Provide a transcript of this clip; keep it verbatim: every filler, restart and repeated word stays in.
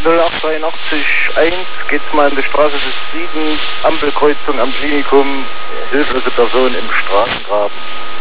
null acht dreiundachtzig eins, geht's mal an die Straße des Südens, Ampelkreuzung am Klinikum, hilflose Person im Straßengraben.